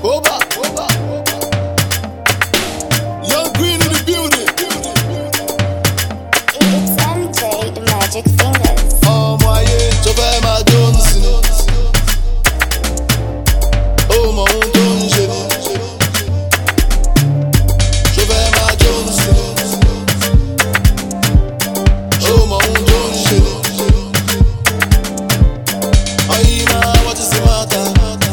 Oba, Oba. Young Green in the building. It's MJ, the magic fingers. Ọmọ ayé tó fẹ́ máa jó ń sìn ní. Ó mọ ohun tó ń ṣe ní. Tó fẹ́ máa jó ń sìn ní. Ó mọ ohun tó ń ṣe ní. Oyinma, what is the matter?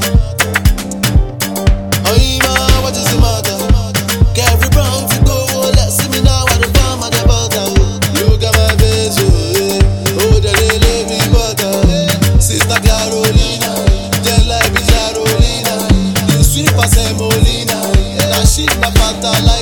Oyinma, what is the matter? Carry brown to go, let's see me now at the farm at the butter. Look at my face, oh yeah. Oh, the lady butter. Sister Carolina, just like Miss Carolina. You sweet as Semolina. That shit na patala.